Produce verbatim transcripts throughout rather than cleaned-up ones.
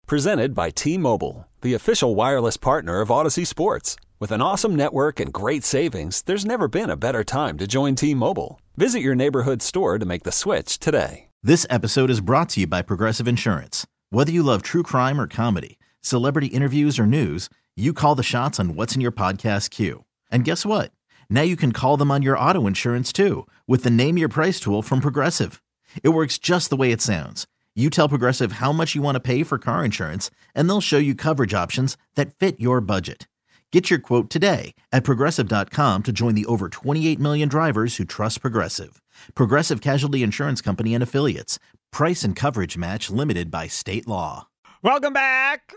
Presented by T-Mobile, the official wireless partner of Odyssey Sports. With an awesome network and great savings, there's never been a better time to join T-Mobile. Visit your neighborhood store to make the switch today. This episode is brought to you by Progressive Insurance. Whether you love true crime or comedy, celebrity interviews or news, you call the shots on what's in your podcast queue. And guess what? Now you can call them on your auto insurance too with the Name Your Price tool from Progressive. It works just the way it sounds. You tell Progressive how much you want to pay for car insurance, and they'll show you coverage options that fit your budget. Get your quote today at Progressive dot com to join the over twenty-eight million drivers who trust Progressive. Progressive Casualty Insurance Company and Affiliates. Price and coverage match limited by state law. Welcome back.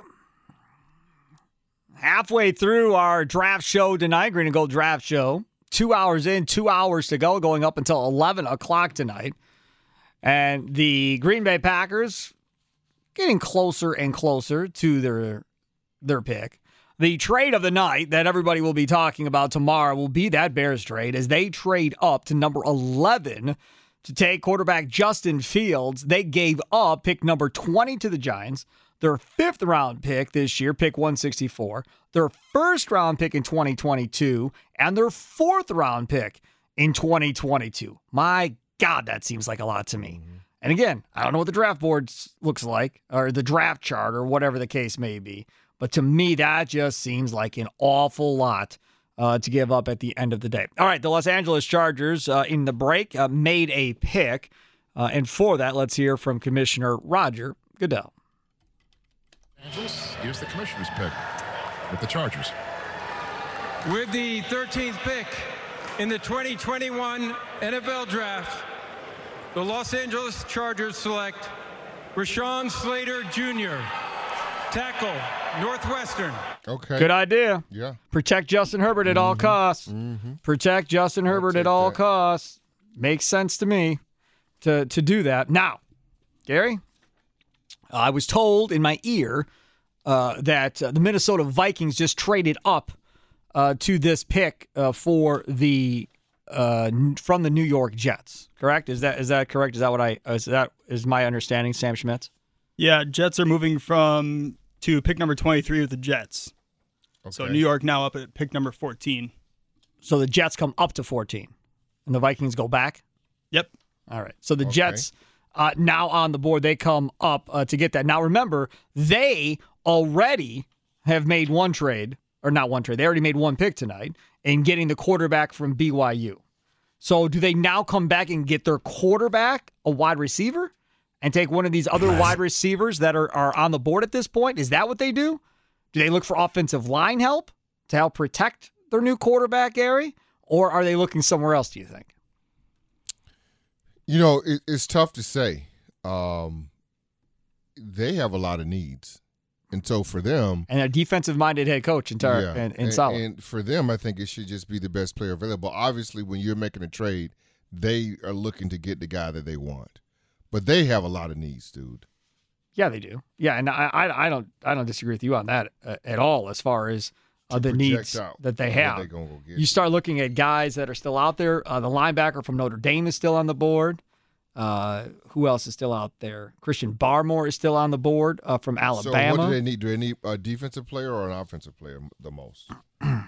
Halfway through our draft show tonight, Green and Gold Draft Show. Two hours in, two hours to go, going up until eleven o'clock tonight. And the Green Bay Packers getting closer and closer to their their pick. The trade of the night that everybody will be talking about tomorrow will be that Bears trade as they trade up to number eleven to take quarterback Justin Fields. They gave up pick number twenty to the Giants, their fifth round pick this year, pick one sixty-four, their first round pick in twenty twenty-two, and their fourth round pick in twenty twenty-two. My God, that seems like a lot to me. And again, I don't know what the draft board looks like, or the draft chart, or whatever the case may be. But to me, that just seems like an awful lot uh, to give up at the end of the day. All right, the Los Angeles Chargers uh, in the break uh, made a pick. Uh, and for that, let's hear from Commissioner Roger Goodell. Angeles, here's the commissioner's pick with the Chargers. With the thirteenth pick in the twenty twenty-one N F L Draft, the Los Angeles Chargers select Rashawn Slater Junior, tackle, Northwestern. Okay. Good idea. Yeah. Protect Justin Herbert at mm-hmm. all costs. Mm-hmm. Protect Justin Herbert at all that. costs. Makes sense to me to, to do that. Now, Gary, I was told in my ear uh, that uh, the Minnesota Vikings just traded up uh, to this pick uh, for the uh, from the New York Jets. Correct? Is that is that correct? Is that what I is that is my understanding, Sam Schmitz? Yeah, Jets are moving from to pick number twenty-three with the Jets. Okay. So New York now up at pick number fourteen. So the Jets come up to fourteen, and the Vikings go back? Yep. All right. So the Okay. Jets uh, now on the board, they come up uh, to get that. Now remember, they already have made one trade, or not one trade, they already made one pick tonight in getting the quarterback from B Y U. So do they now come back and get their quarterback, a wide receiver? And take one of these other wide receivers that are, are on the board at this point? Is that what they do? Do they look for offensive line help to help protect their new quarterback, Gary? Or are they looking somewhere else, do you think? You know, it, it's tough to say. Um, they have a lot of needs. And so for them... And a defensive-minded head coach in, tar- yeah, in, in and, Saleh. and for them, I think it should just be the best player available. Obviously, when you're making a trade, they are looking to get the guy that they want. But they have a lot of needs, dude. Yeah, they do. Yeah, and I, I, I don't, I don't disagree with you on that uh, at all. As far as uh, the needs out that they what have, they gonna go get. You start looking at guys that are still out there. Uh, the linebacker from Notre Dame is still on the board. Uh, who else is still out there? Christian Barmore is still on the board uh, from Alabama. So what do they need? Do they need a defensive player or an offensive player the most? Man,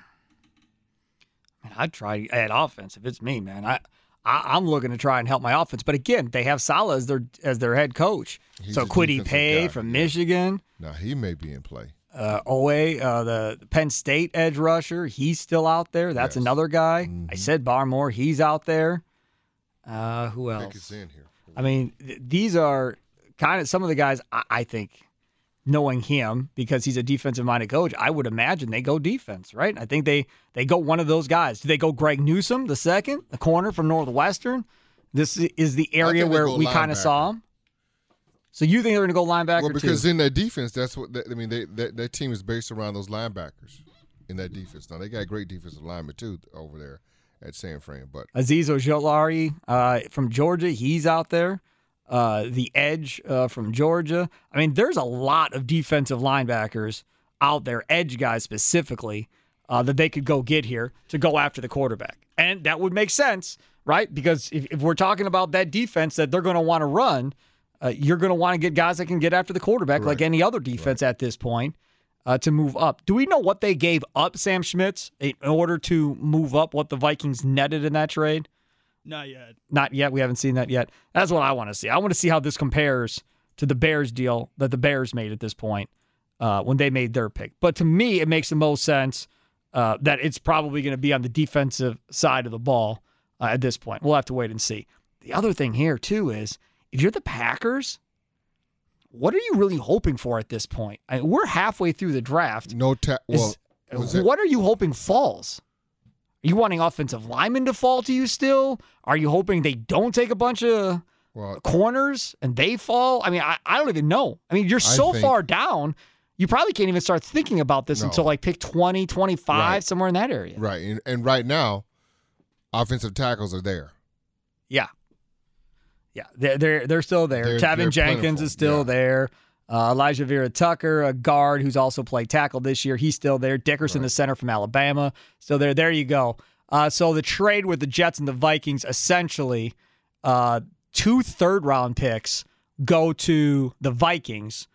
I'd try at offense if it's me, man. I. I, I'm looking to try and help my offense. But again, they have Saleh as their as their head coach. He's so a Kwity defensive Paye guy, from yeah. Michigan. Now, he may be in play. Uh, Owe, uh, the Penn State edge rusher, he's still out there. That's Yes. another guy. Mm-hmm. I said Barmore, he's out there. Uh, who I think else? it's in here. I mean, th- these are kind of some of the guys I, I think, knowing him, because he's a defensive-minded coach, I would imagine they go defense, right? I think they, they go one of those guys. Do they go Greg Newsome, the second, the corner from Northwestern? This is the area where we kind of saw him. So you think they're going to go linebacker Well, because too? in their defense, that's what they, I mean. They, that that team is based around those linebackers in that defense. Now they got great defensive linemen too over there at San Fran. But Azeez Ojulari uh, from Georgia, he's out there. Uh, the edge uh, from Georgia. I mean, there's a lot of defensive linebackers out there, edge guys specifically, uh, that they could go get here to go after the quarterback. And that would make sense, right? Because if, if we're talking about that defense that they're going to want to run, uh, you're going to want to get guys that can get after the quarterback Right. like any other defense Right. at this point uh, to move up. Do we know what they gave up, Sam Schmitz, in order to move up, what the Vikings netted in that trade? Not yet. Not yet. We haven't seen that yet. That's what I want to see. I want to see how this compares to the Bears deal that the Bears made at this point uh, when they made their pick. But to me, it makes the most sense uh, that it's probably going to be on the defensive side of the ball uh, at this point. We'll have to wait and see. The other thing here, too, is if you're the Packers, what are you really hoping for at this point? I mean, we're halfway through the draft. No ta- well, Is- was it- what are you hoping falls? Are you wanting offensive linemen to fall to you still? Are you hoping they don't take a bunch of well, corners and they fall? I mean, I, I don't even know. I mean, you're I so think- far down, you probably can't even start thinking about this No. until like pick twenty, twenty-five, Right. somewhere in that area. right. And, and right now, offensive tackles are there. Yeah. Yeah, they're, they're, they're still there. They're- Tevin they're Jenkins plentiful, is still yeah. there. Uh, Elijah Vera Tucker, a guard who's also played tackle this year, he's still there. Dickerson, Right. the center from Alabama, still there. There you go. Uh, so the trade with the Jets and the Vikings, essentially, uh, two third-round picks go to the Vikings,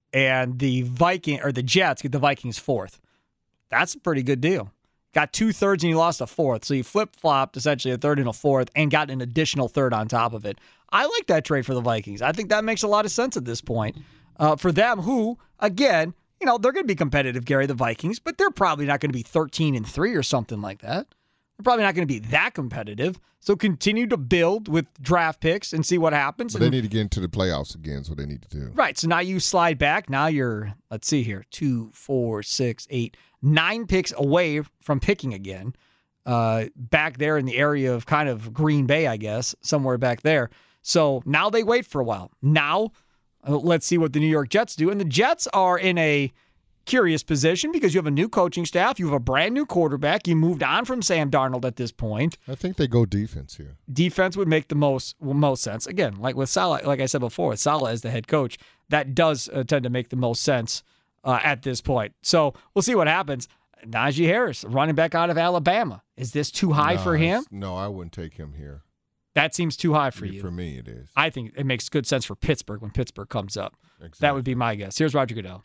and the Viking or the Jets get the Vikings fourth. That's a pretty good deal. Got two thirds and you lost a fourth. So you flip-flopped essentially a third and a fourth and got an additional third on top of it. I like that trade for the Vikings. I think that makes a lot of sense at this point. Uh, for them who, again, you know, they're going to be competitive, Gary, the Vikings, but they're probably not going to be thirteen and three or something like that. They're probably not going to be that competitive. So continue to build with draft picks and see what happens. But they And- need to get into the playoffs again, so they need to do. Right. So now you slide back. Now you're, let's see here, two, four, six, eight, nine picks away from picking again. Uh, back there in the area of kind of Green Bay, I guess, somewhere back there. So now they wait for a while. Now uh, let's see what the New York Jets do. And the Jets are in a curious position because you have a new coaching staff. You have a brand new quarterback. You moved on from Sam Darnold at this point. I think they go defense here. Defense would make the most well, most sense. Again, like with Saleh, like I said before, with Saleh as the head coach, that does uh, tend to make the most sense uh, at this point. So we'll see what happens. Najee Harris, running back out of Alabama. Is this too high Nah, for him? it's- No, I wouldn't take him here. That seems too high for you. For me, it is. I think it makes good sense for Pittsburgh when Pittsburgh comes up. Exactly. That would be my guess. Here's Roger Goodell.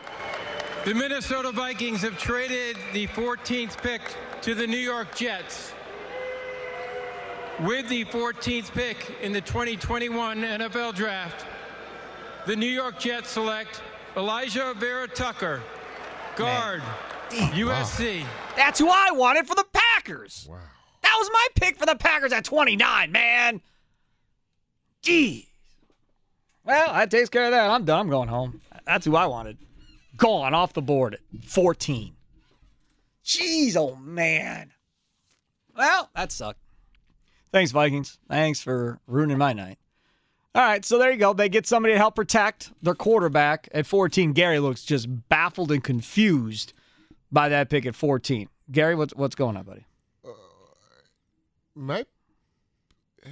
The Minnesota Vikings have traded the fourteenth pick to the New York Jets. With the fourteenth pick in the twenty twenty-one N F L Draft, the New York Jets select Elijah Vera Tucker, guard, U S C. That's who I wanted for the Packers. Wow. That was my pick for the Packers at twenty-nine, man. Gee. Well, that takes care of that. I'm done. I'm going home. That's who I wanted. Gone off the board at fourteen. Jeez, oh, man. Well, that sucked. Thanks, Vikings. Thanks for ruining my night. All right, so there you go. They get somebody to help protect their quarterback at fourteen. Gary looks just baffled and confused by that pick at fourteen. Gary, what's what's going on, buddy? Might, uh,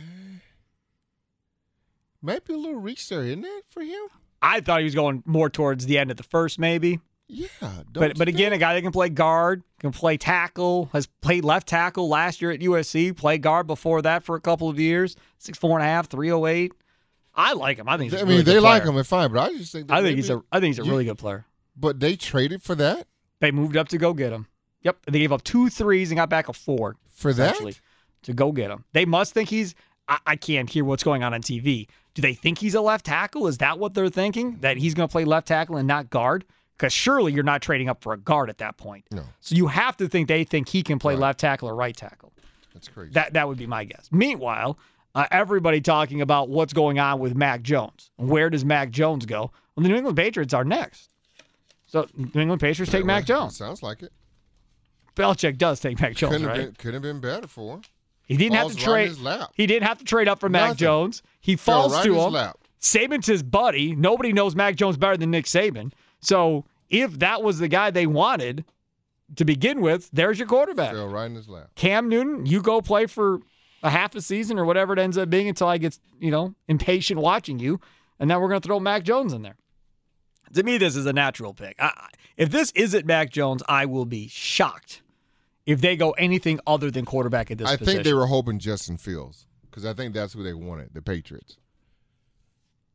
might be a little reach there, isn't it, for him? I thought he was going more towards the end of the first, maybe. Yeah. Don't But but you again, a think? guy that can play guard, can play tackle, has played left tackle last year at U S C, played guard before that for a couple of years. Six four and a half, three oh eight. I like him. I think he's I a mean, really they good like player. him and fine, but I just think that I think maybe- he's a I think he's a you- really good player. But they traded for that? They moved up to go get him. Yep. They gave up two threes and got back a four. For that? essentially, to go get him. They must think he's I, I can't hear what's going on on T V. Do they think he's a left tackle? Is that what they're thinking? That he's going to play left tackle and not guard? Because surely you're not trading up for a guard at that point. No. So you have to think they think he can play Right. left tackle or right tackle. That's crazy. That that would be my guess. Meanwhile, uh, everybody talking about what's going on with Mac Jones. Where does Mac Jones go? Well, the New England Patriots are next. So New England Patriots take Mac Well, Jones. Sounds like it. Belichick does take Mac Jones, Couldn't have, right? been, could have been better for him. He didn't have Falls to right in trade. his lap. He didn't have to trade up for Mac Nothing. Jones. He Fell falls right to in his him. lap. Saban's his buddy. Nobody knows Mac Jones better than Nick Saban. So if that was the guy they wanted to begin with, there's your quarterback. Fell right in his lap. Cam Newton, you go play for a half a season or whatever it ends up being until I get, you know, impatient watching you. And then we're going to throw Mac Jones in there. To me, this is a natural pick. I, if this isn't Mac Jones, I will be shocked if they go anything other than quarterback at this I position. think they were hoping Justin Fields because I think that's who they wanted, the Patriots.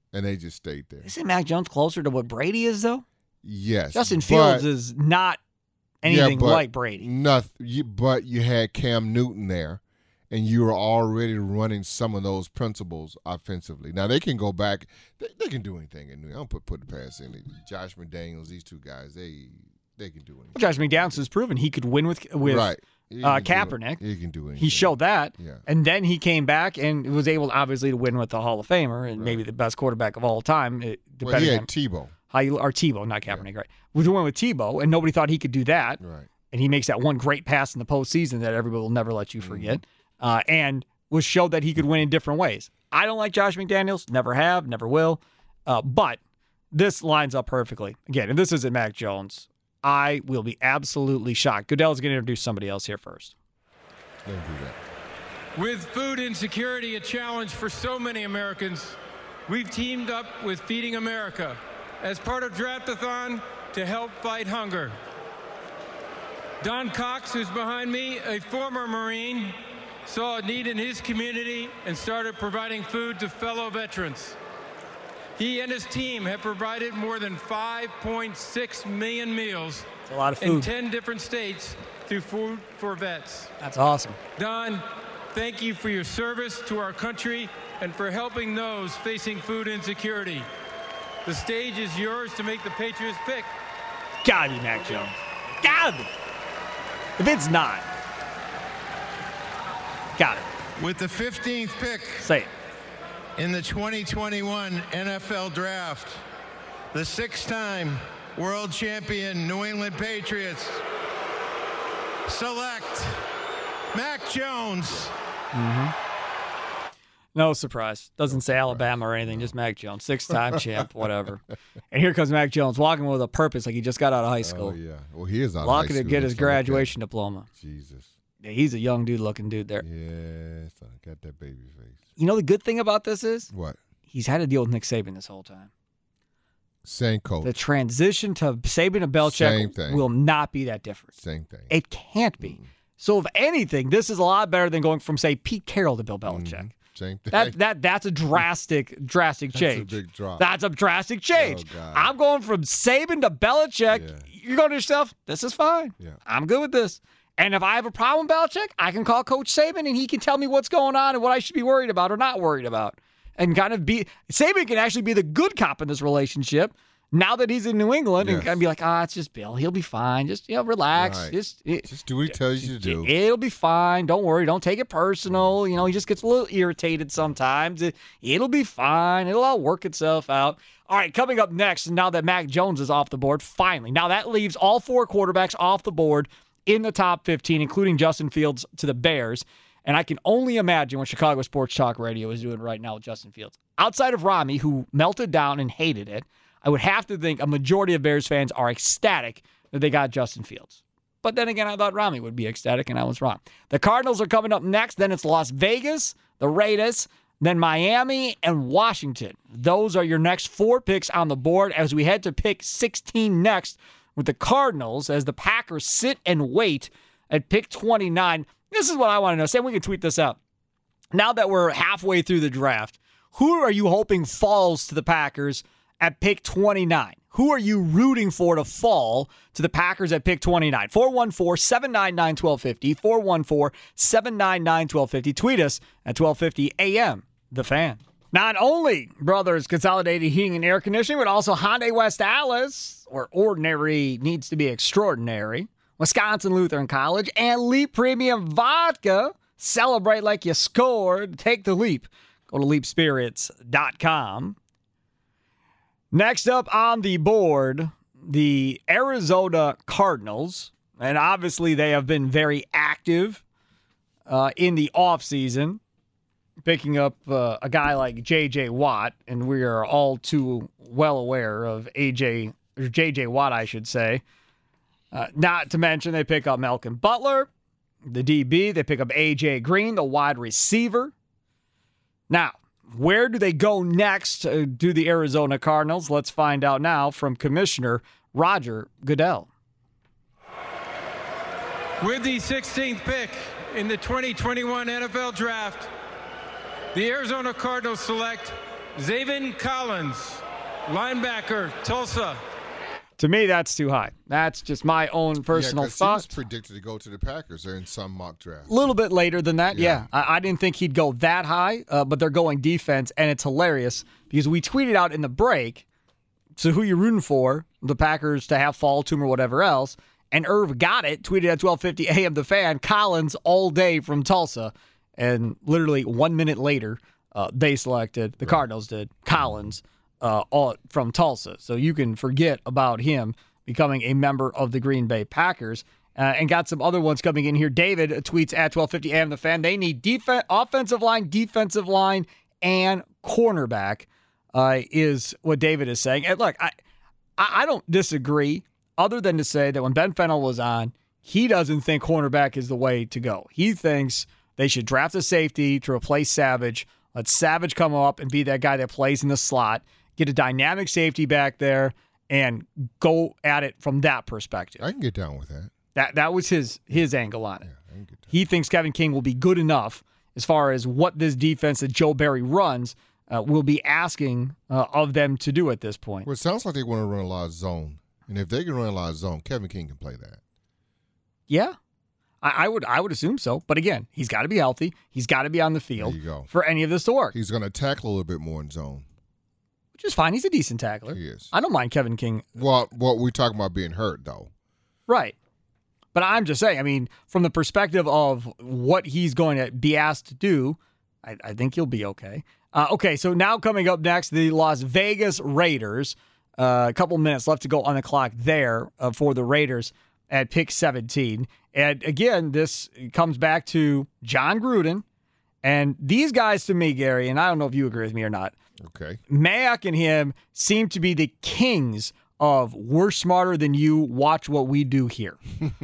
and they just stayed there. Isn't Mac Jones closer to what Brady is, though? Yes. Justin but, Fields is not anything yeah, but like Brady. Nothing. You, but you had Cam Newton there, and you were already running some of those principles offensively. Now, they can go back. They, they can do anything. In New York. I don't put, put the pass in. Josh McDaniels, these two guys, they they can do anything. Well, Josh McDaniels has proven he could win with with right. uh, Kaepernick. He can do anything. He showed that. Yeah. And then he came back and was able, obviously, to win with the Hall of Famer and right. maybe the best quarterback of all time. It, well, depending he had on Tebow. How you, or Tebow, not Kaepernick, yeah. right? We went with Tebow, and nobody thought he could do that. Right. And he makes that one great pass in the postseason that everybody will never let you forget. Mm-hmm. Uh, and was showed that he could win in different ways. I don't like Josh McDaniels. Never have, never will. Uh, but this lines up perfectly. Again, if this isn't Mac Jones, I will be absolutely shocked. Goodell's going to introduce somebody else here first. Don't do that. With food insecurity a challenge for so many Americans, we've teamed up with Feeding America as part of Draftathon to help fight hunger. Don Cox, who's behind me, a former Marine, saw a need in his community and started providing food to fellow veterans. He and his team have provided more than five point six million meals That's a lot of food. in ten different states through Food for Vets. That's awesome. Don, thank you for your service to our country and for helping those facing food insecurity. The stage is yours to make the Patriots pick. Gotta be Mac Jones. Gotta be. If it's not, got it. With the fifteenth pick Say it. in the twenty twenty-one N F L Draft, the six-time world champion New England Patriots select Mac Jones. Mm-hmm. No surprise. Doesn't say Alabama or anything, just Mac Jones. Six-time champ, whatever. And here comes Mac Jones, walking with a purpose like he just got out of high school. Oh, yeah. Well, he is out of Walking high school. to get his so graduation diploma. Jesus. Yeah, he's a young dude-looking dude there. Yeah, son, got that baby face. You know the good thing about this is? What? He's had to deal with Nick Saban this whole time. Same coach. The transition to Saban and Belichick will not be that different. Same thing. It can't be. Mm. So, if anything, this is a lot better than going from, say, Pete Carroll to Bill Belichick. Mm. Same thing. That that that's a drastic drastic change. That's a big drop. That's a drastic change. Oh, God. I'm going from Saban to Belichick. Yeah. You're going to yourself, this is fine. Yeah. I'm good with this. And if I have a problem with Belichick, I can call Coach Saban and he can tell me what's going on and what I should be worried about or not worried about. And kind of be Saban can actually be the good cop in this relationship. Now that he's in New England, yes. and kind of be like, ah, oh, it's just Bill. He'll be fine. Just, you know, relax. Right. Just, just do what he tells you to do. It'll be fine. Don't worry. Don't take it personal. You know, he just gets a little irritated sometimes. It, it'll be fine. It'll all work itself out. All right, coming up next, now that Mac Jones is off the board, finally. Now that leaves all four quarterbacks off the board in the top fifteen, including Justin Fields to the Bears. And I can only imagine what Chicago Sports Talk Radio is doing right now with Justin Fields. Outside of Rami, who melted down and hated it, I would have to think a majority of Bears fans are ecstatic that they got Justin Fields. But then again, I thought Rami would be ecstatic, and I was wrong. The Cardinals are coming up next. Then it's Las Vegas, the Raiders, then Miami, and Washington. Those are your next four picks on the board as we head to pick sixteen next with the Cardinals as the Packers sit and wait at pick twenty-nine. This is what I want to know. Sam, we can tweet this out. Now that we're halfway through the draft, who are you hoping falls to the Packers at pick twenty-nine? Who are you rooting for to fall to the Packers at pick twenty-nine? four one four, seven nine nine, one two five zero. four one four, seven nine nine, one two five zero. Tweet us at twelve fifty A M. The Fan. Not only Brothers Consolidated Heating and Air Conditioning, but also Hyundai West Allis, where ordinary needs to be extraordinary. Wisconsin Lutheran College, and Leap Premium Vodka. Celebrate like you scored. Take the leap. Go to leap spirits dot com. Next up on the board, the Arizona Cardinals. And obviously they have been very active uh, in the offseason, picking up uh, a guy like J J. Watt. And we are all too well aware of A J, or J J. Watt, I should say. Uh, not to mention they pick up Malcolm Butler, the D B. They pick up A J. Green, the wide receiver. Now, where do they go next to do the Arizona Cardinals? Let's find out now from Commissioner Roger Goodell. With the sixteenth pick in the twenty twenty-one N F L Draft, the Arizona Cardinals select Zaven Collins, linebacker, Tulsa. To me, that's too high. That's just my own personal yeah, thought. He was predicted to go to the Packers. They're in some mock drafts. A little bit later than that, yeah. Yeah. I, I didn't think he'd go that high, uh, but they're going defense, and it's hilarious because we tweeted out in the break, so who you rooting for, the Packers to have fall to him or whatever else, and Irv got it, tweeted at twelve fifty A M The Fan, Collins all day from Tulsa, and literally one minute later, uh, they selected, the Cardinals did, Collins uh, all, from Tulsa. So you can forget about him becoming a member of the Green Bay Packers. Uh, and got some other ones coming in here. David tweets at twelve fifty A M The Fan. They need def- offensive line, defensive line, and cornerback uh, is what David is saying. And look, I, I don't disagree other than to say that when Ben Fennell was on, he doesn't think cornerback is the way to go. He thinks they should draft a safety to replace Savage. Let Savage come up and be that guy that plays in the slot. Get a dynamic safety back there and go at it from that perspective. I can get down with that. That that was his his angle on it. Yeah, I can get down. He thinks Kevin King will be good enough as far as what this defense that Joe Barry runs uh, will be asking uh, of them to do at this point. Well, it sounds like they want to run a lot of zone. And if they can run a lot of zone, Kevin King can play that. Yeah, I, I would I would assume so. But again, he's got to be healthy. He's got to be on the field There you go. for any of this to work, He's going to tackle a little bit more in zone. which is fine. He's a decent tackler. He is. I don't mind Kevin King. Well, what we're talking about being hurt, though. Right. But I'm just saying, I mean, from the perspective of what he's going to be asked to do, I, I think he'll be okay. Uh, okay, so now coming up next, the Las Vegas Raiders. Uh, a couple minutes left to go on the clock there uh, for the Raiders at pick seventeen. And again, this comes back to John Gruden. And these guys to me, Gary, and I don't know if you agree with me or not, Okay. Mayock and him seem to be the kings of we're smarter than you, watch what we do here.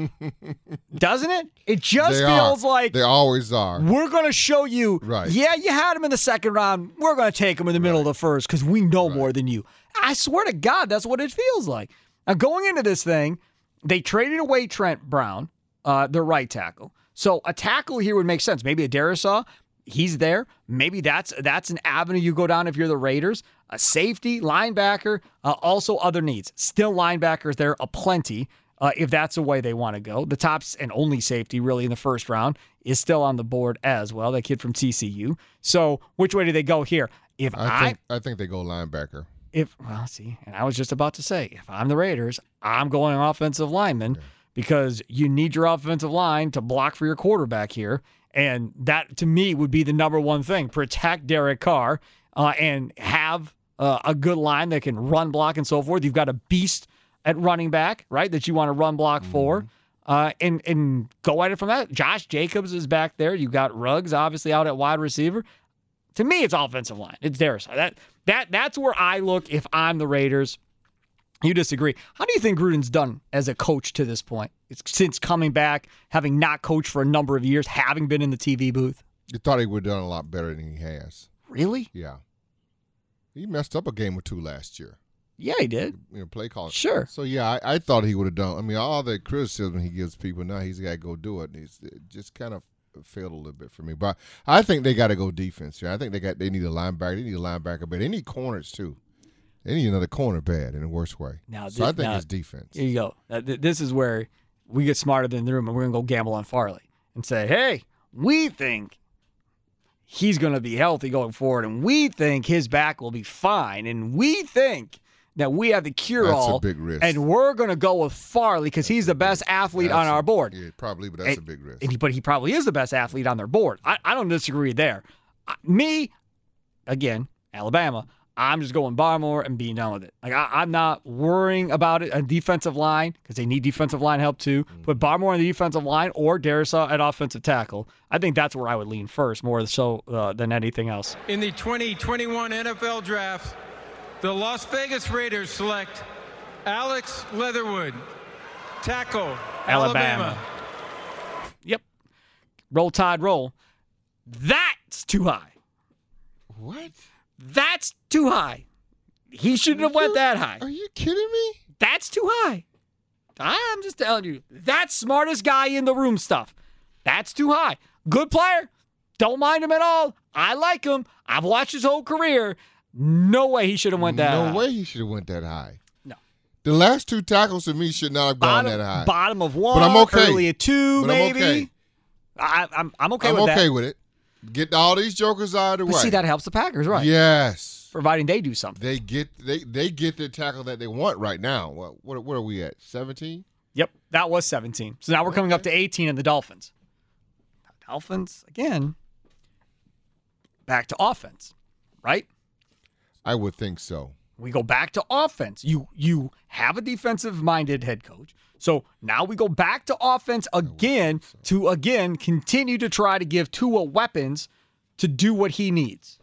Doesn't it? It just They feels are. like They always are. we're going to show you, Right. yeah, you had him in the second round. We're going to take him in the middle of the first because we know Right. more than you. I swear to God, that's what it feels like. Now, going into this thing, they traded away Trent Brown, uh, their right tackle. So a tackle here would make sense. Maybe a Darisaw, he's there. Maybe that's that's an avenue you go down if you're the Raiders. A safety, linebacker, uh, also other needs. Still linebackers there aplenty uh, if that's the way they want to go. The top and only safety really in the first round is still on the board as well, that kid from T C U. So which way do they go here? If I, I think I think they go linebacker. if well, see, and I was just about to say, if I'm the Raiders, I'm going offensive lineman because you need your offensive line to block for your quarterback here. And that, to me, would be the number one thing. Protect Derek Carr uh, and have uh, a good line that can run block and so forth. You've got a beast at running back, right, that you want to run block for. Uh, and, and go at it from that. Josh Jacobs is back there. You've got Ruggs, obviously, out at wide receiver. To me, it's offensive line. It's their side. That, that, that's where I look if I'm the Raiders. You disagree. How do you think Gruden's done as a coach to this point? It's since coming back, having not coached for a number of years, having been in the T V booth. You thought he would have done a lot better than he has. Really? Yeah. He messed up a game or two last year. Yeah, he did. You know, play calling. Sure. So, yeah, I, I thought he would have done. I mean, all the criticism he gives people, now he's got to go do it. And he's, it just kind of failed a little bit for me. But I think they got to go defense here. I think they got they need a linebacker. They need a linebacker, but they need corners, too. They need another corner bad in the worst way. Now, so I this- think now- it's defense. Here you go. Uh, th- This is where we get smarter than the room, and we're going to go gamble on Farley and say, hey, we think he's going to be healthy going forward, and we think his back will be fine, and we think that we have the cure-all, That's a big risk. and we're going to go with Farley because he's the best athlete That's on our a- board. Yeah, probably, but that's And- a big risk. And he, but he probably is the best athlete on their board. I, I don't disagree there. I, me, again, Alabama, I'm just going Barmore and being done with it. Like I, I'm not worrying about it. A defensive line, because they need defensive line help too. Put Barmore on the defensive line or Darisaw at offensive tackle. I think that's where I would lean first, more so uh, than anything else. In the twenty twenty-one N F L Draft, the Las Vegas Raiders select Alex Leatherwood, tackle, Alabama. Alabama. Yep. Roll Tide, roll. That's too high. What? That's too high. He shouldn't have went that high. Are you kidding me? That's too high. I'm just telling you. That's smartest guy in the room stuff. That's too high. Good player. Don't mind him at all. I like him. I've watched his whole career. No way he should have went that no high. No way he should have went that high. No. The last two tackles to me should not have gone Bottom, that high. Bottom of one, but I'm okay. early at two, but maybe. I'm okay. I, I'm, I'm okay I'm with that. I'm okay with it. Get all these jokers out of the but way. See, that helps the Packers, right? Yes. Providing they do something. They get they they get the tackle that they want right now. What what, what are we at? seventeen? Yep, that was seventeen. So now we're coming up to eighteen in the Dolphins. Dolphins, again, back to offense, right? I would think so. We go back to offense. You you have a defensive-minded head coach. So now we go back to offense again so. to, again, continue to try to give Tua weapons to do what he needs.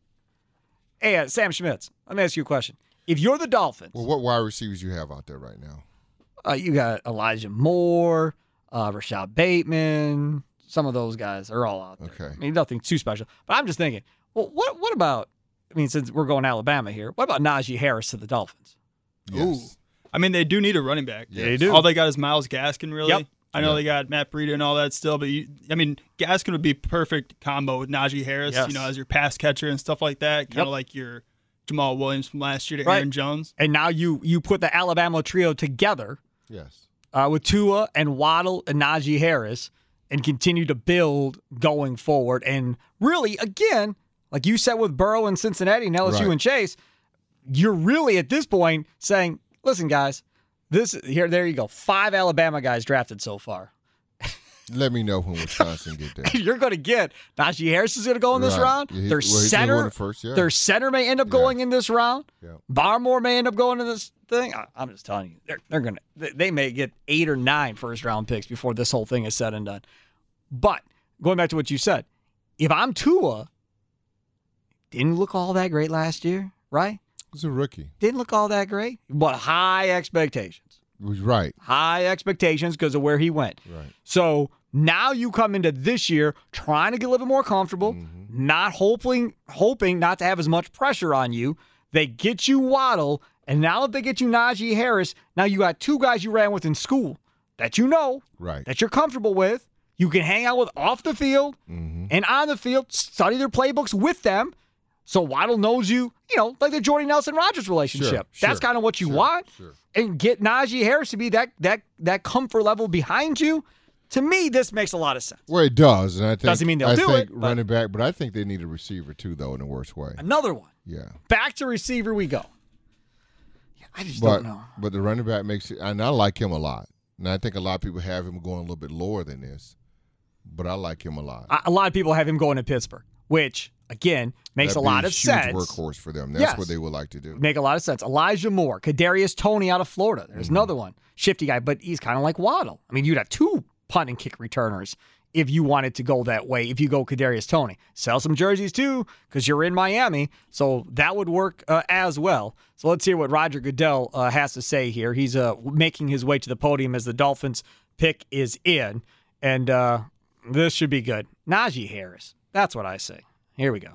Hey, uh, Sam Schmitz, let me ask you a question. If you're the Dolphins. Well, what wide receivers you have out there right now? Uh, you got Elijah Moore, uh, Rashad Bateman. Some of those guys are all out there. Okay. I mean, nothing too special. But I'm just thinking, well, what what about, I mean, since we're going Alabama here, what about Najee Harris to the Dolphins? Yes. Ooh. I mean, they do need a running back. Yes. They do. All they got is Myles Gaskin, really. Yep. I know yep. they got Matt Breida and all that still, but you, I mean, Gaskin would be perfect combo with Najee Harris, yes. you know, as your pass catcher and stuff like that, kind of Yep. like your Jamal Williams from last year to Right. Aaron Jones. And now you you put the Alabama trio together Yes. uh, with Tua and Waddle and Najee Harris and continue to build going forward. And really, again, like you said with Burrow and Cincinnati and L S U Right. and Chase, you're really at this point saying, listen, guys, this here, there you go. Five Alabama guys drafted so far. Let me know when Wisconsin get there. You're going to get Najee Harris is going to go in this Right. round. Yeah, he- Their well, he's center, going first, yeah. their center may end up Yeah. going in this round. Yeah. Barmore may end up going in this thing. I, I'm just telling you, they're they're going to they, they may get eight or nine first round picks before this whole thing is said and done. But going back to what you said, if I'm Tua, didn't look all that great last year, right? He's a rookie. Didn't look all that great, but high expectations. He was right. High expectations because of where he went. Right. So now you come into this year trying to get a little bit more comfortable, Mm-hmm. not hoping hoping not to have as much pressure on you. They get you Waddle, and now if they get you Najee Harris, now you got two guys you ran with in school that you know, Right. that you're comfortable with. You can hang out with off the field Mm-hmm. and on the field, study their playbooks with them. So Waddle knows you, you know, like the Jordy Nelson-Rodgers relationship. Sure, That's sure, kind of what you sure, want. sure. And get Najee Harris to be that that that comfort level behind you. To me, this makes a lot of sense. Well, it does, and I think Doesn't mean they'll I do think it, but- running back, but I think they need a receiver too, though, in the worst way. Another one. Yeah, Back to receiver we go. I just but don't know. but the running back makes it, and I like him a lot, and I think a lot of people have him going a little bit lower than this, but I like him a lot. A a lot of people have him going to Pittsburgh, which, again, makes That'd a lot be of huge sense. Workhorse for them. That's Yes. what they would like to do. Make a lot of sense. Elijah Moore, Kadarius Toney out of Florida. There's Mm-hmm. another one. Shifty guy, but he's kind of like Waddle. I mean, you'd have two punt and kick returners if you wanted to go that way, if you go Kadarius Toney. Sell some jerseys too, because you're in Miami, so that would work uh, as well. So let's hear what Roger Goodell uh, has to say here. He's uh, making his way to the podium as the Dolphins pick is in, and uh, this should be good. Najee Harris, that's what I say. Here we go.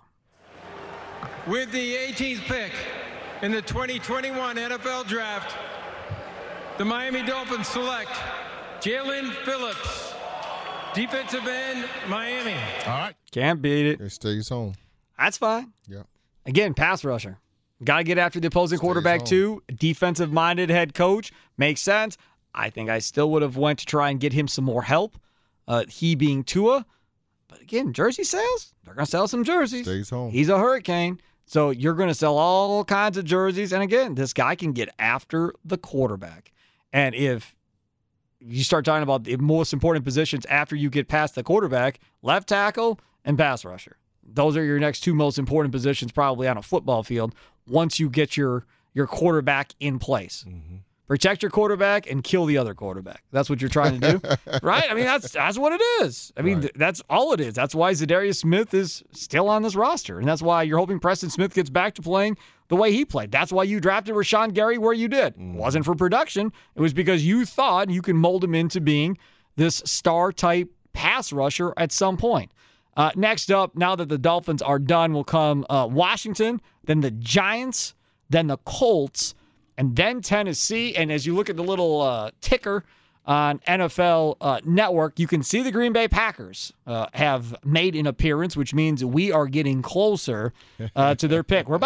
With the eighteenth pick in the twenty twenty-one N F L Draft, the Miami Dolphins select Jalen Phillips, defensive end, Miami. All right, Can't beat it. it stays home. That's fine. Yeah, Again, pass rusher. Got to get after the opposing Stays quarterback home. too. Defensive-minded head coach. Makes sense. I think I still would have went to try and get him some more help. Uh, he being Tua. But again, jersey sales. They're going to sell some jerseys. Stays home. He's a hurricane. So you're going to sell all kinds of jerseys. And again, this guy can get after the quarterback. And if you start talking about the most important positions after you get past the quarterback, left tackle and pass rusher. Those are your next two most important positions probably on a football field once you get your your quarterback in place. Mm-hmm. Protect your quarterback and kill the other quarterback. That's what you're trying to do, right? I mean, that's that's what it is. I mean, Right. th- that's all it is. That's why Zadarius Smith is still on this roster, and that's why you're hoping Preston Smith gets back to playing the way he played. That's why you drafted Rashawn Gary where you did. Mm-hmm. It wasn't for production. It was because you thought you can mold him into being this star-type pass rusher at some point. Uh, next up, now that the Dolphins are done, will come uh, Washington, then the Giants, then the Colts, and then Tennessee. And as you look at the little uh, ticker on N F L uh, Network, you can see the Green Bay Packers uh, have made an appearance, which means we are getting closer uh, to their pick. We're about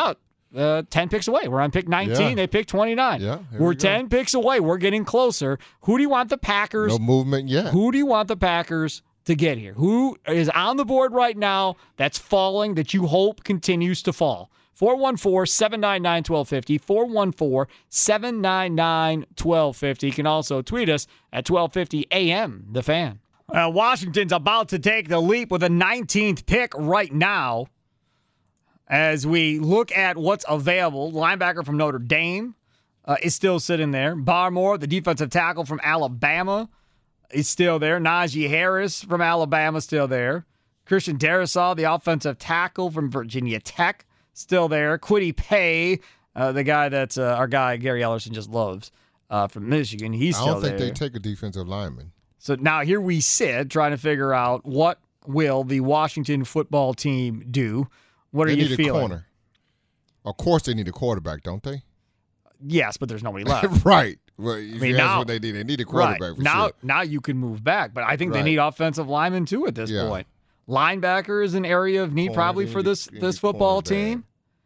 uh, ten picks away. We're on pick nineteen. Yeah. They picked twenty-nine. Yeah, here We're we go. ten picks away. We're getting closer. Who do you want the Packers? No movement yet. Who do you want the Packers to get here? Who is on the board right now that's falling that you hope continues to fall? four one four, seven nine nine, one two five zero, four one four, seven nine nine, one two five zero. You can also tweet us at twelve fifty A M, The Fan. Uh, Washington's about to take the leap with a nineteenth pick right now. As we look at what's available, linebacker from Notre Dame uh, is still sitting there. Barmore, the defensive tackle from Alabama, is still there. Najee Harris from Alabama, still there. Christian Darrisaw, the offensive tackle from Virginia Tech, still there. Kwity Paye, uh, the guy that uh, our guy Gary Ellerson just loves uh, from Michigan, he's still there. I don't think there. they take a defensive lineman. So now here we sit trying to figure out what will the Washington football team do. What are they you need feeling? A corner. Of course, they need a quarterback, don't they? Yes, but there's nobody left. Right. Well, if I mean, you now, ask what they need, they need a quarterback right. for now, sure. Now you can move back, but I think right. they need offensive linemen too at this yeah. point. Linebacker is an area of need corner, probably for this this football team.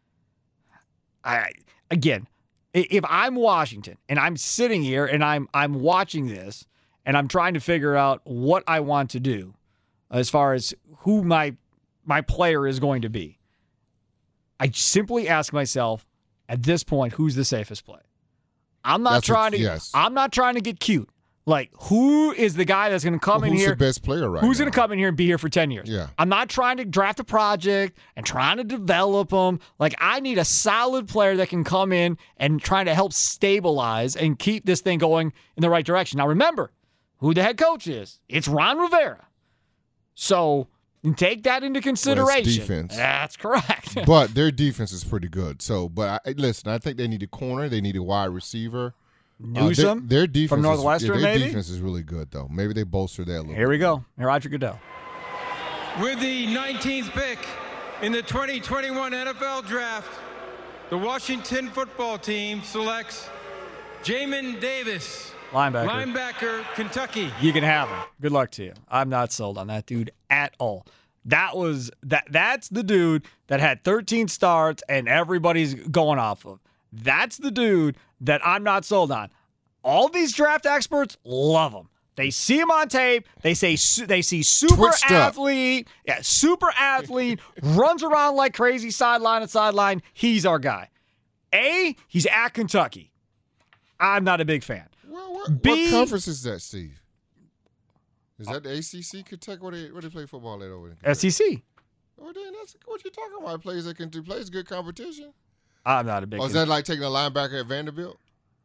I again, if I'm Washington and I'm sitting here and I'm I'm watching this and I'm trying to figure out what I want to do as far as who my my player is going to be, I simply ask myself at this point, who's the safest play? I'm not That's trying what, to. yes. I'm not trying to get cute. Like, who is the guy that's going to come well, in who's here? Who's the best player right Who's now? going to come in here and be here for ten years? Yeah. I'm not trying to draft a project and trying to develop them. Like, I need a solid player that can come in and try to help stabilize and keep this thing going in the right direction. Now, remember who the head coach is. It's Ron Rivera. So take that into consideration. Well, defense. That's correct. But their defense is pretty good. So, but I, listen, I think they need a corner. They need a wide receiver. Newsome uh, their, their defense from is, Northwestern, yeah, their maybe? defense is really good, though. Maybe they bolster that a little Here we bit. go. Here, Roger Goodell. With the nineteenth pick in the twenty twenty-one N F L Draft, the Washington football team selects Jamin Davis, Linebacker. linebacker, Kentucky. You can have him. Good luck to you. I'm not sold on that dude at all. That was that. That's the dude that had thirteen starts and everybody's going off of. That's the dude that I'm not sold on. All these draft experts love him. They see him on tape. They say su- they see super Twitched up. athlete, yeah, super athlete, runs around like crazy sideline and sideline. He's our guy. A, he's at Kentucky. I'm not a big fan. Well, what, B- what conference is that, Steve? Is that the A C C? Kentucky? Where they, where they play football at over there? S E C. Oh, then that's what you're talking about. Players that can do plays good competition. I'm not a big Oh, is that like taking a linebacker at Vanderbilt?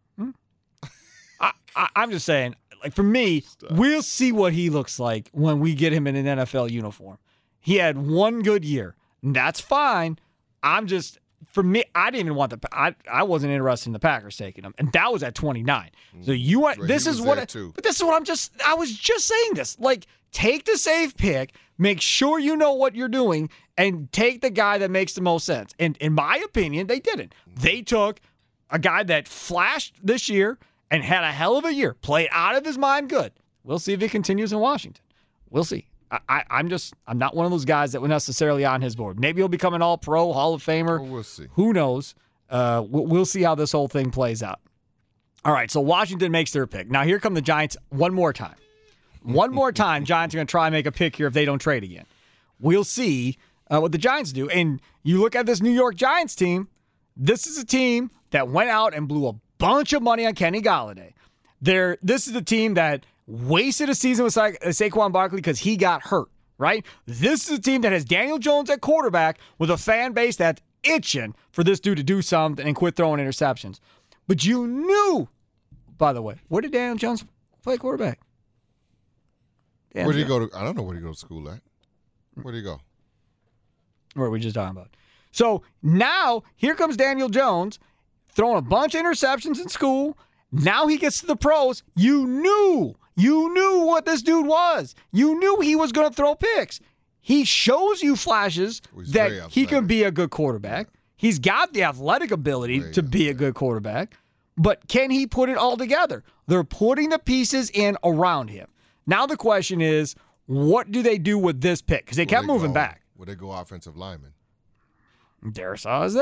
I, I, I'm just saying, like for me, we'll see what he looks like when we get him in an N F L uniform. He had one good year, and that's fine. I'm just, for me, I didn't even want the, I, I wasn't interested in the Packers taking him, and that was at twenty-nine. So you want, Well, this he is was what, there I, too. but this is what I'm just, I was just saying this. Like, take the safe pick, make sure you know what you're doing, and take the guy that makes the most sense. And in my opinion, they didn't. They took a guy that flashed this year and had a hell of a year, played out of his mind good. We'll see if he continues in Washington. We'll see. I, I, I'm just, I'm not one of those guys that were necessarily on his board. Maybe he'll become an all-pro, Hall of Famer. Well, we'll see. Who knows? Uh, we'll, we'll see how this whole thing plays out. All right, so Washington makes their pick. Now here come the Giants one more time. One more time, Giants are going to try and make a pick here if they don't trade again. We'll see uh, what the Giants do. And you look at this New York Giants team, this is a team that went out and blew a bunch of money on Kenny Golladay. They're, this is the team that wasted a season with Sa- Saquon Barkley because he got hurt, right? This is a team that has Daniel Jones at quarterback with a fan base that's itching for this dude to do something and quit throwing interceptions. But you knew, by the way, where did Daniel Jones play quarterback? Daniel Where did he Jones. go to? I don't know where he go to school at. Where did he go? What are we just talking about? So now here comes Daniel Jones throwing a bunch of interceptions in school. Now he gets to the pros. You knew, you knew what this dude was. You knew he was going to throw picks. He shows you flashes He's that very he can athletic. be a good quarterback. He's got the athletic ability Very to be a good quarterback, but can he put it all together? They're putting the pieces in around him. Now the question is, what do they do with this pick? Because they Where kept they moving go- back. Where they go offensive lineman. Darrisaw is there.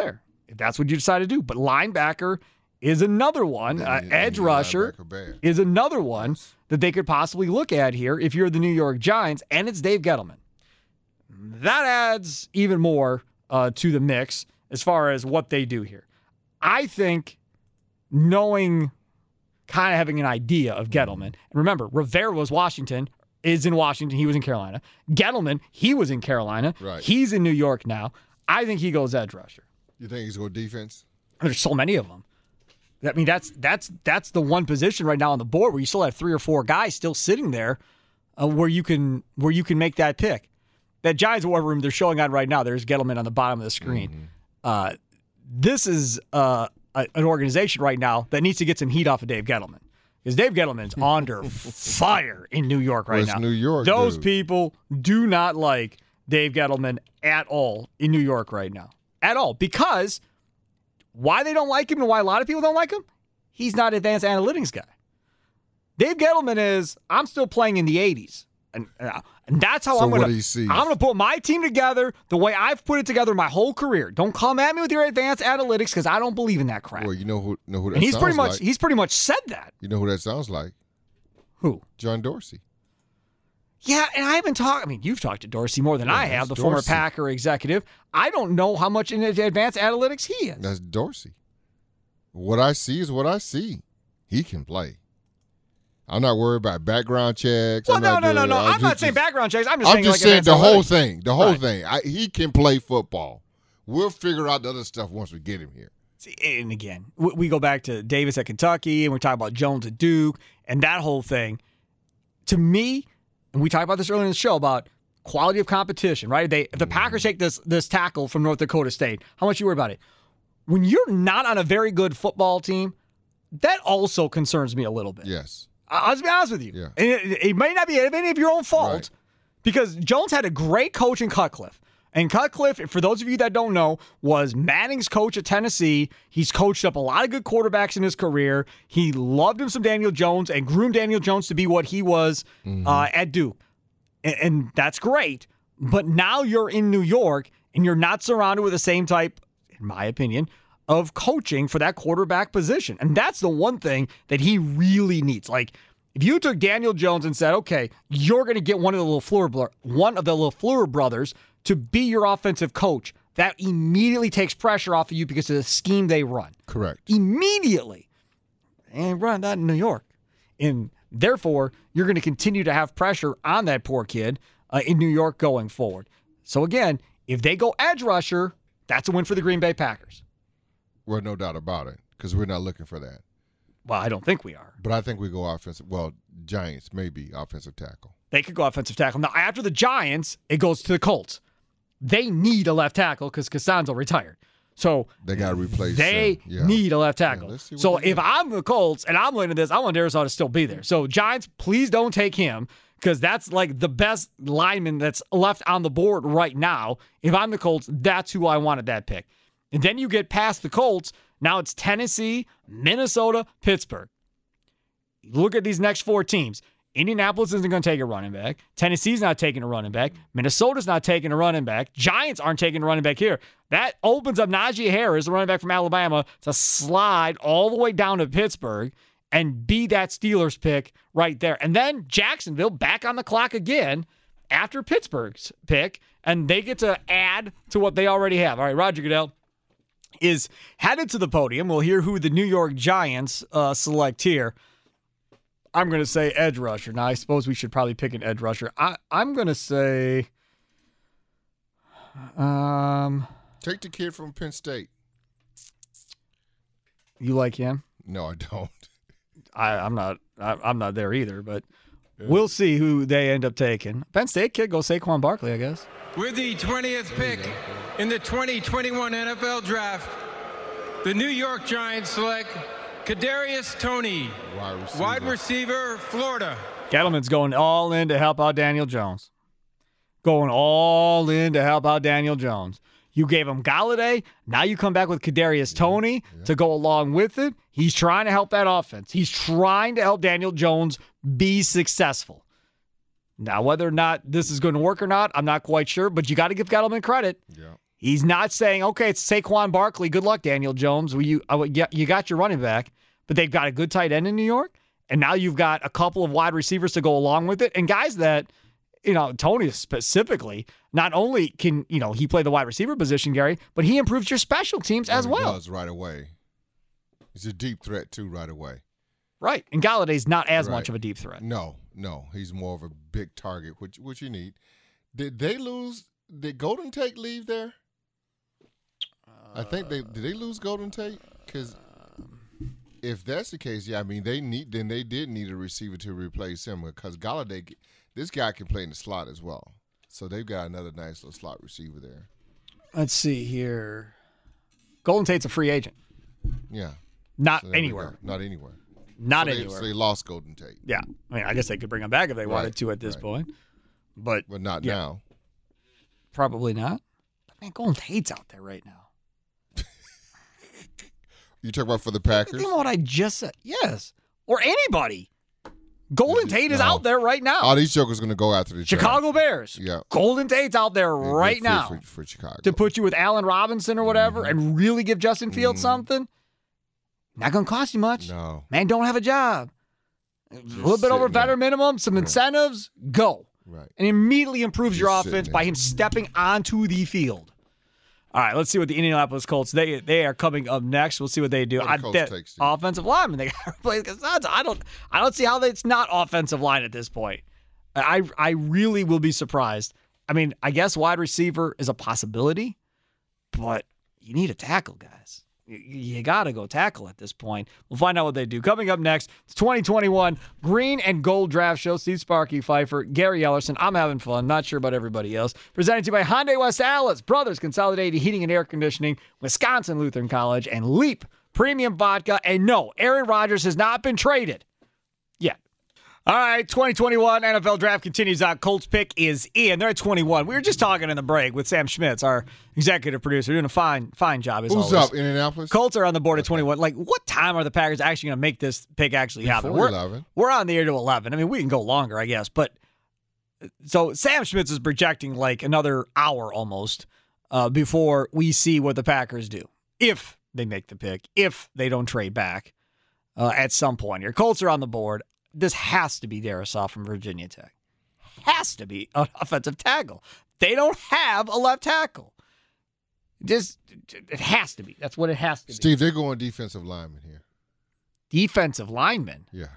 if that's what you decide to do. But linebacker is another one. Uh, edge rusher is another one that they could possibly look at here if you're the New York Giants, and it's Dave Gettleman. That adds even more uh, to the mix as far as what they do here. I think knowing, kind of having an idea of Gettleman, and remember, Rivera was Washington, is in Washington, he was in Carolina. Gettleman, he was in Carolina. Right. He's in New York now. I think he goes edge rusher. You think he's going defense? There's so many of them. I mean, that's that's that's the one position right now on the board where you still have three or four guys still sitting there, uh, where you can where you can make that pick. That Giants war room they're showing on right now. There's Gettleman on the bottom of the screen. Mm-hmm. Uh, this is uh, a, an organization right now that needs to get some heat off of Dave Gettleman, because Dave Gettleman's under fire in New York right well, now. New York, those dude. people do not like Dave Gettleman at all in New York right now, at all, because. Why they don't like him and why a lot of people don't like him? He's not an advanced analytics guy. Dave Gettleman is, I'm still playing in the eighties. And, uh, and that's how so I'm going to I'm going to put my team together the way I've put it together my whole career. Don't come at me with your advanced analytics because I don't believe in that crap. Well, you know who, know who that and he's sounds pretty much like? He's pretty much said that. You know who that sounds like? Who? John Dorsey. Yeah, and I haven't talked. I mean, you've talked to Dorsey more than yeah, I have, the Dorsey. former Packer executive. I don't know how much in advanced analytics he is. That's Dorsey. What I see is what I see. He can play. I'm not worried about background checks. Well, I'm no, not no, no, doing, no. I'm, I'm just, not saying background checks. I'm just I'm saying, just like saying the advanced whole analytics. thing. The whole Right. thing. I, he can play football. We'll figure out the other stuff once we get him here. See, and again, we, we go back to Davis at Kentucky, and we talk about Jones at Duke, and that whole thing. To me, and we talked about this earlier in the show about quality of competition, right? They if the Packers take this this tackle from North Dakota State, how much you worry about it? When you're not on a very good football team, that also concerns me a little bit. Yes. I'll just be honest with you. Yeah. And it, it may not be any of your own fault, Right. because Jones had a great coach in Cutcliffe. And Cutcliffe, for those of you that don't know, was Manning's coach at Tennessee. He's coached up a lot of good quarterbacks in his career. He loved him some Daniel Jones and groomed Daniel Jones to be what he was Mm-hmm. uh, at Duke. And, and that's great. But now you're in New York, and you're not surrounded with the same type, in my opinion, of coaching for that quarterback position. And that's the one thing that he really needs. Like, if you took Daniel Jones and said, okay, you're going to get one of the LaFleur, one of the LaFleur brothers to be your offensive coach, that immediately takes pressure off of you because of the scheme they run. Correct. Immediately. And run that in New York. And therefore, you're going to continue to have pressure on that poor kid uh, in New York going forward. So again, if they go edge rusher, that's a win for the Green Bay Packers. Well, no doubt about it, because we're not looking for that. Well, I don't think we are. But I think we go offensive. Well, Giants, maybe offensive tackle. They could go offensive tackle. Now, after the Giants, it goes to the Colts. They need a left tackle because Costanzo retired. So They got to replace they him. Yeah. need a left tackle. Yeah, let's see what so they if do. I'm the Colts and I'm looking at this, I want Darisaw to still be there. So Giants, please don't take him, because that's like the best lineman that's left on the board right now. If I'm the Colts, that's who I wanted that pick. And then you get past the Colts. Now it's Tennessee, Minnesota, Pittsburgh. Look at these next four teams. Indianapolis isn't going to take a running back. Tennessee's not taking a running back. Minnesota's not taking a running back. Giants aren't taking a running back here. That opens up Najee Harris, the running back from Alabama, to slide all the way down to Pittsburgh and be that Steelers pick right there. And then Jacksonville back on the clock again after Pittsburgh's pick, and they get to add to what they already have. All right, Roger Goodell is headed to the podium. We'll hear who the New York Giants uh, select here. I'm going to say edge rusher. Now, I suppose we should probably pick an edge rusher. I, I'm going to say... Um, Take the kid from Penn State. You like him? No, I don't. I, I'm not I, I'm not there either, but we'll see who they end up taking. Penn State kid, go Saquon Barkley, I guess. With the twentieth pick in the twenty twenty-one N F L Draft, the New York Giants select Kadarius Toney, Wide receiver. wide receiver, Florida. Gettleman's going all in to help out Daniel Jones. Going all in to help out Daniel Jones. You gave him Galladay. Now you come back with Kadarius Toney yeah. to go along with it. He's trying to help that offense. He's trying to help Daniel Jones be successful. Now, whether or not this is going to work or not, I'm not quite sure, but you got to give Gettleman credit. Yeah. He's not saying, okay, it's Saquon Barkley. Good luck, Daniel Jones. Well, you, uh, you got your running back, but they've got a good tight end in New York, and now you've got a couple of wide receivers to go along with it, and guys that, you know, Tony specifically, not only can, you know, he play the wide receiver position, Gary, but he improves your special teams as well. He does right away. He's a deep threat, too, right away. Right. And Galladay's not as right. much of a deep threat. No, no. He's more of a big target, which which you need. Did they lose? Did Golden Tate leave there? Uh, I think they did. They lose Golden Tate? Because if that's the case, yeah, I mean, they need. Then they did need a receiver to replace him because Galladay, this guy can play in the slot as well. So they've got another nice little slot receiver there. Let's see here. Golden Tate's a free agent. Yeah. Not so anywhere. Not anywhere. Not so they, anywhere. So they lost Golden Tate. Yeah. I mean, I guess they could bring him back if they right. wanted to at this right. point. But but not yeah. now. Probably not. Man, Golden Tate's out there right now. You talk about for the Packers? Think about what I just said. Yes. Or anybody. Golden Tate is no. out there right now. All these jokers going to go after the Chicago draft. Bears. Yeah. Golden Tate's out there yeah, right now. For, for Chicago. To put you with Allen Robinson or whatever mm-hmm. and really give Justin Fields mm-hmm. something. Not going to cost you much. No. Man, don't have a job. Just a little bit over there. veteran minimum, some right. incentives, go. Right. And immediately improves Just your offense there. by him stepping onto the field. All right, let's see what the Indianapolis Colts, they they are coming up next. We'll see what they do. What I the Colts bet takes, offensive lineman. They got to replace Costanza. I don't I don't see how it's not offensive line at this point. I I really will be surprised. I mean, I guess wide receiver is a possibility, but you need a tackle, guys. You, you got to go tackle at this point. We'll find out what they do. Coming up next, it's twenty twenty-one Green and Gold Draft Show. Steve Sparky Pfeiffer, Gary Ellerson. I'm having fun. Not sure about everybody else. Presented to you by Hyundai West Allis, Brothers Consolidated Heating and Air Conditioning, Wisconsin Lutheran College, and Leap Premium Vodka. And no, Aaron Rodgers has not been traded yet. All right, twenty twenty-one N F L Draft continues out. Colts pick is in. They're at twenty-one. We were just talking in the break with Sam Schmitz, our executive producer, doing a fine fine job as Who's always. up, Indianapolis? Colts are on the board at twenty-one. Like, what time are the Packers actually going to make this pick actually happen? Before We're, eleven. We're on the air to eleven. I mean, we can go longer, I guess. But so Sam Schmitz is projecting like another hour almost uh, before we see what the Packers do. If they make the pick, if they don't trade back uh, at some point here. Colts are on the board. This has to be Darisaw from Virginia Tech. Has to be an offensive tackle. They don't have a left tackle. Just it has to be. That's what it has to be. Steve, they're going defensive lineman here. Defensive linemen. Yeah.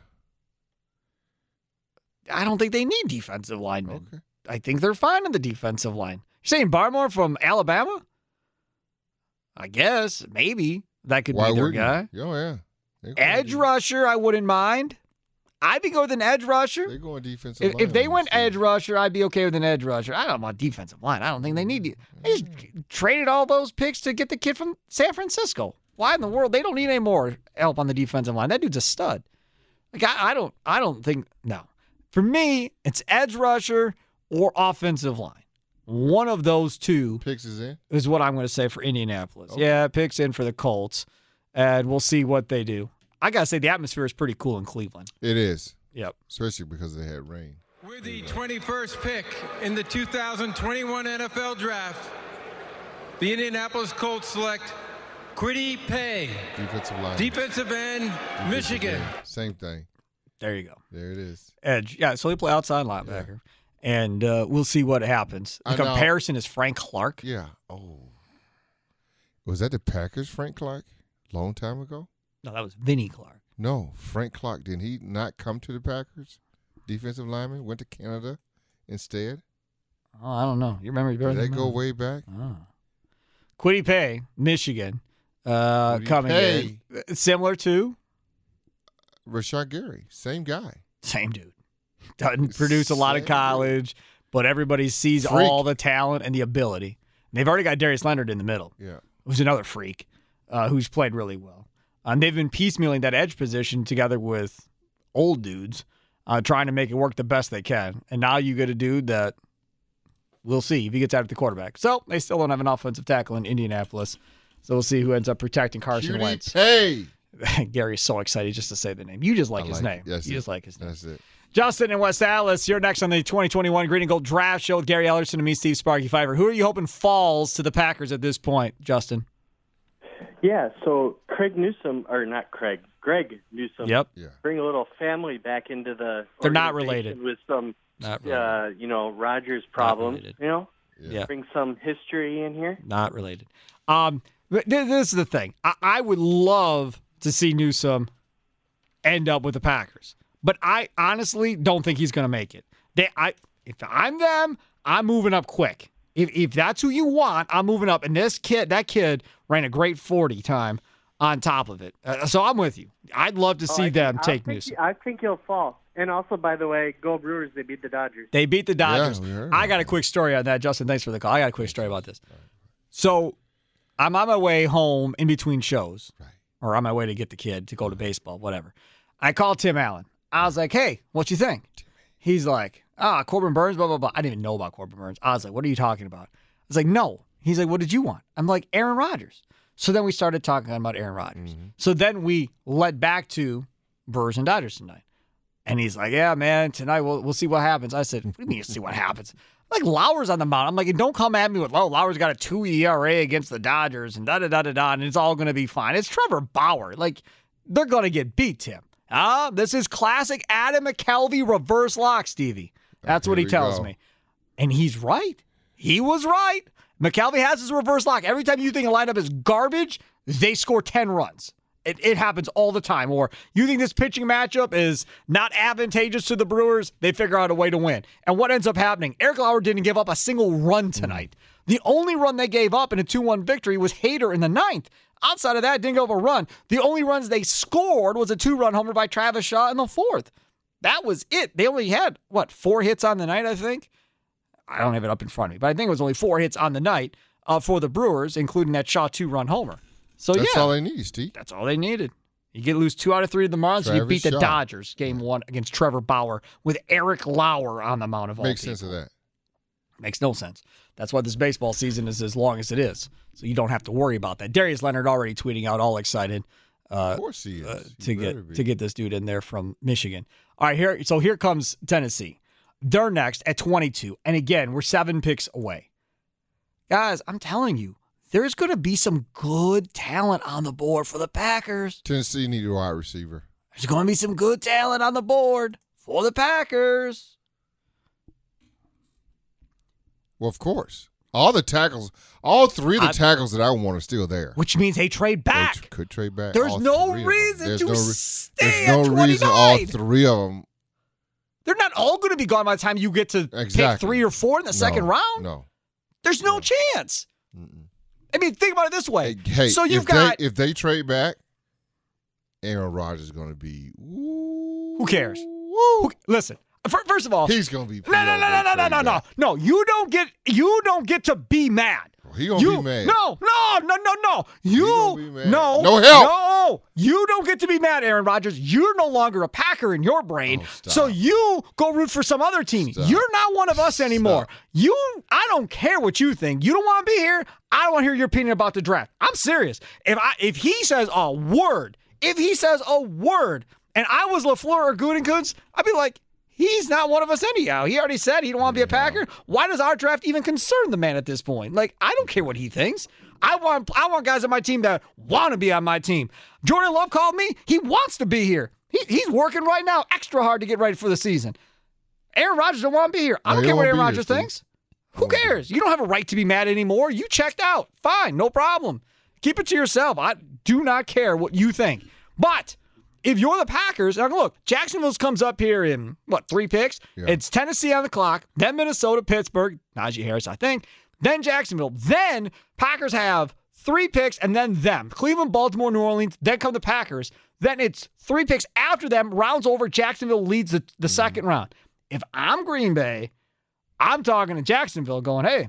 I don't think they need defensive linemen. Okay. I think they're fine on the defensive line. You're saying Barmore from Alabama? I guess maybe that could Why be their wouldn't guy. you? Oh yeah. They're going Edge de- rusher, I wouldn't mind. I'd be good with an edge rusher. They're going defensive. If, if they lineman, went Steve. edge rusher, I'd be okay with an edge rusher. I don't want defensive line. I don't think they need to. They just traded all those picks to get the kid from San Francisco. Why in the world? They don't need any more help on the defensive line. That dude's a stud. Like I, I don't. I don't think. No. For me, it's edge rusher or offensive line. One of those two Picks is in. is what I'm going to say for Indianapolis. Okay. Yeah, picks in for the Colts, and we'll see what they do. I gotta say the atmosphere is pretty cool in Cleveland. It is. Yep. Especially because they had rain. With the twenty-first pick in the two thousand twenty-one N F L Draft, the Indianapolis Colts select Kwity Paye, Defensive line. defensive end, Defensive Michigan. end. Same thing. There you go. There it is. Edge. Yeah, so he play outside linebacker. And uh, we'll see what happens. The I know. comparison is Frank Clark. Yeah. Oh. Was that the Packers, Frank Clark? Long time ago? No, that was Vinnie Clark. No, Frank Clark. Did he not come to the Packers? Defensive lineman went to Canada instead. Oh, I don't know. You remember? You better Did they than go me. way back? Oh. Kwity Paye, Michigan, uh, Kwity coming Paye. in. Similar to? Rashad Gary, same guy. Same dude. Doesn't produce a lot in Same college, but everybody sees Freak. all the talent and the ability. And they've already got Darius Leonard in the middle, Yeah. who's another freak, uh, who's played really well. And they've been piecemealing that edge position together with old dudes, uh, trying to make it work the best they can. And now you get a dude that we'll see if he gets out at the quarterback. So they still don't have an offensive tackle in Indianapolis. So we'll see who ends up protecting Carson Kwity Wentz. Paye. Gary's so excited just to say the name. You just like I his like name. it. That's you it. just like his name. That's it. Justin in West Allis, you're next on the twenty twenty-one Green and Gold Draft Show with Gary Ellerson and me, Steve Sparky Fifer. Who are you hoping falls to the Packers at this point, Justin? Yeah, so Craig Newsome, or not Craig, Greg Newsome. Yep. Yeah. Bring a little family back into the They're not organization related. with some, Not uh, you know, Rodgers problems. related. You know, Yeah. bring some history in here. Not related. Um, but th- this is the thing. I, I would love to see Newsome end up with the Packers, but I honestly don't think he's going to make it. They, I, if I'm them, I'm moving up quick. If if that's who you want, I'm moving up. And this kid, that kid ran a great forty time on top of it. Uh, so I'm with you. I'd love to see Oh, I them think, take I think, Newsome. I think he'll fall. And also, by the way, go Brewers! They beat the Dodgers. They beat the Dodgers. Yeah, we heard I about got a that. quick story on that, Justin. Thanks for the call. I got a quick story about this. So I'm on my way home in between shows, Right. or on my way to get the kid to go to baseball, whatever. I called Tim Allen. I was like, hey, what you think? He's like, ah, Corbin Burns, blah, blah, blah. I didn't even know about Corbin Burns. I was like, what are you talking about? I was like, no. He's like, what did you want? I'm like, Aaron Rodgers. So then we started talking about Aaron Rodgers. Mm-hmm. So then we led back to Brewers and Dodgers tonight. And he's like, yeah, man, tonight we'll we'll see what happens. I said, what do you mean see what happens? Like, Lauer's on the mound. I'm like, don't come at me with, oh, Lauer's got a two E R A against the Dodgers and da-da-da-da-da, and it's all going to be fine. It's Trevor Bauer. Like, they're going to get beat, Tim. Ah, this is classic Adam McKelvey reverse lock, Stevie. That's Here what he we tells go. me. And he's right. He was right. McKelvey has his reverse lock. Every time you think a lineup is garbage, they score ten runs. It, it happens all the time. Or you think this pitching matchup is not advantageous to the Brewers, they figure out a way to win. And what ends up happening? Eric Lauer didn't give up a single run tonight. The only run they gave up in a two one victory was Hader in the ninth. Outside of that, didn't give up a run. The only runs they scored was a two-run homer by Travis Shaw in the fourth. That was it. They only had, what, four hits on the night, I think? I don't have it up in front of me, but I think it was only four hits on the night uh, for the Brewers, including that Shaw two-run homer. So, That's yeah. all they need, Steve. That's all they needed. You get lose two out of three of the Marlins, and you Travis beat the Shaw. Dodgers game one against Trevor Bauer with Eric Lauer on the mound of all Makes people. sense of that. Makes no sense. That's why this baseball season is as long as it is. So you don't have to worry about that. Darius Leonard already tweeting out, all excited uh, Of course he is. uh, He to better get be. to get this dude in there from Michigan. All right, here. So here comes Tennessee. They're next at twenty-two, and again, we're seven picks away. Guys, I'm telling you, there's going to be some good talent on the board for the Packers. Tennessee need a wide receiver. There's going to be some good talent on the board for the Packers. Well, of course. All the tackles, all three of the I- tackles that I want are still there. Which means they trade They back. tr- could trade back. There's all no three of them. reason There's to no re- stay There's at no twenty-nine. reason all three of them. They're not all going to be gone by the time you get to pick Exactly. three or four in the second No, round. No. There's no chance. Mm-mm. I mean, think about it this way. Hey, hey, so you've if got they, if they trade back, Aaron Rodgers is going to be. Woo, Who cares? Woo. who, listen. fir- First of all, He's going to be. no, no, no, no, no, no, no, no, no. You don't get. You don't get to be mad. He gonna you, be mad. No, no, no, no, no. You gonna be mad. no, No help. No, you don't get to be mad, Aaron Rodgers. You're no longer a Packer in your brain. Oh, stop. So you go root for some other team. Stop. You're not one of us anymore. Stop. You, I don't care what you think. You don't want to be here. I don't want to hear your opinion about the draft. I'm serious. If I, if he says a word, if he says a word, and I was LaFleur or Gutekunst, I'd be like, he's not one of us anyhow. He already said he don't want to be a Packer. Why does our draft even concern the man at this point? Like, I don't care what he thinks. I want I want guys on my team that want to be on my team. Jordan Love called me. He wants to be here. He, he's working right now extra hard to get ready for the season. Aaron Rodgers don't want to be here. I No, don't he care don't what wanna Aaron be here, Rodgers Steve. thinks. Who cares? You don't have a right to be mad anymore. You checked out. Fine, no problem. Keep it to yourself. I do not care what you think. But if you're the Packers, now look, Jacksonville comes up here in, what, three picks? Yeah. It's Tennessee on the clock, then Minnesota, Pittsburgh, Najee Harris, I think, then Jacksonville. Then Packers have three picks and then them. Cleveland, Baltimore, New Orleans, then come the Packers. Then it's three picks after them, rounds over, Jacksonville leads the, the second round. If I'm Green Bay, I'm talking to Jacksonville going, hey,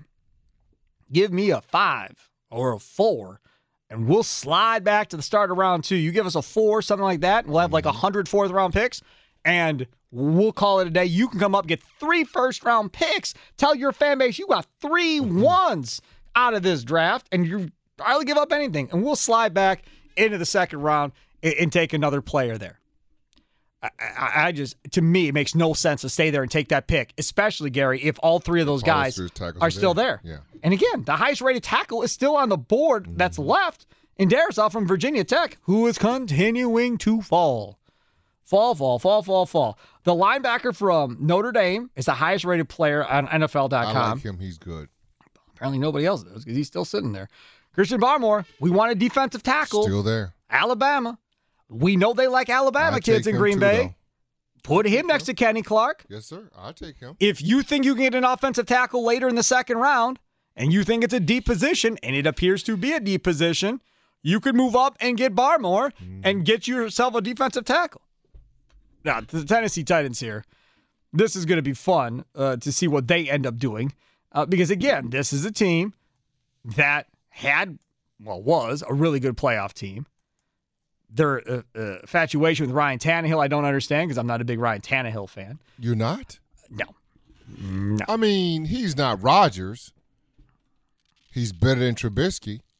give me a five or a four, and we'll slide back to the start of round two. You give us a four, something like that, and we'll have like one hundred fourth round picks, and we'll call it a day. You can come up, get three first round picks. Tell your fan base you got three ones out of this draft, and you hardly give up anything, and we'll slide back into the second round and, and take another player there. I, I, I just, to me, it makes no sense to stay there and take that pick, especially, Gary, if all three of those guys are still there. Yeah. And again, the highest rated tackle is still on the board mm-hmm. that's left in Darrisaw from Virginia Tech, who is continuing to fall. Fall, fall, fall, fall, fall. The linebacker from Notre Dame is the highest rated player on N F L dot com. I like him. He's good. Apparently nobody else does because he's still sitting there. Christian Barmore, we want a defensive tackle. Still there. Alabama. We know they like Alabama I'll kids in Green too, Bay. Though. Put him next to Kenny Clark. Yes, sir. I'll take him. If you think you can get an offensive tackle later in the second round, and you think it's a deep position, and it appears to be a deep position, you could move up and get Barmore mm. and get yourself a defensive tackle. Now, the Tennessee Titans here, this is going to be fun uh, to see what they end up doing. Uh, because, again, this is a team that had, well, was a really good playoff team. Their uh, uh, infatuation with Ryan Tannehill, I don't understand because I'm not a big Ryan Tannehill fan. You're not? No. No. I mean, he's not Rodgers. He's better than Trubisky.